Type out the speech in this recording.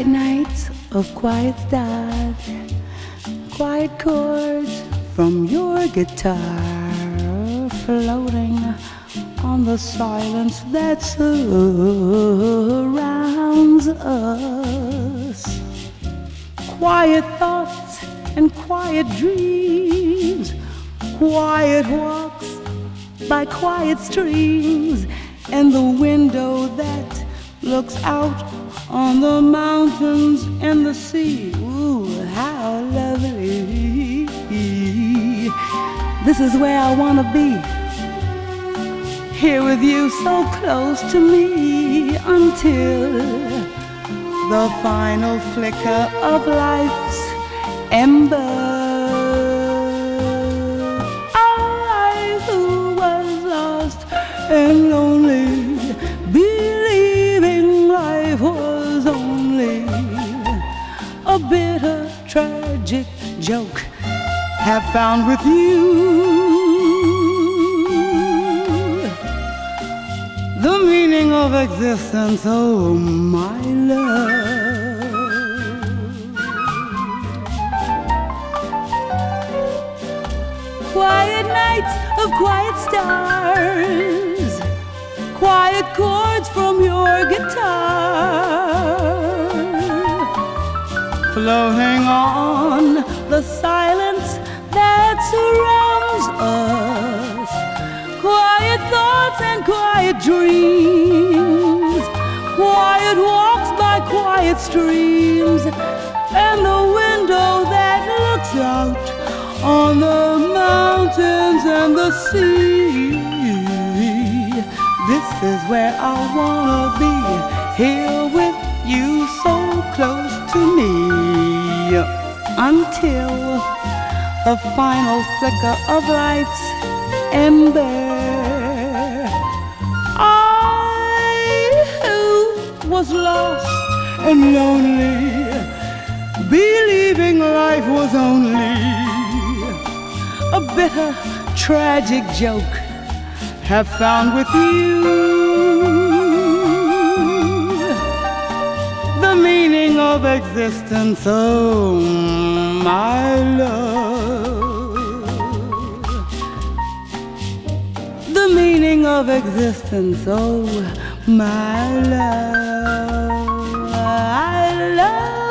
Quiet nights of quiet stars, quiet chords from your guitar floating on the silence that surrounds us. Quiet thoughts and quiet dreams, quiet walks by quiet streams, and the window that looks out on the mountains and the sea. Ooh, how lovely. This is where I want to be, here with you so close to me, until the final flicker of life's ember. I who was lost and lonely, believing life was only a bitter, tragic joke, have found with you the meaning of existence, oh my love. Quiet nights of quiet stars, quiet chords from your guitar, floating on the silence that surrounds us. Quiet thoughts and quiet dreams, quiet walks by quiet streams, and the window that looks out on the mountains and the sea. This is where I wanna be, here with you so close to me, until the final flicker of life's ember. I who was lost and lonely, believing life was only a bitter, tragic joke, have found with you the meaning of existence, oh my love. The meaning of existence, oh my love. I love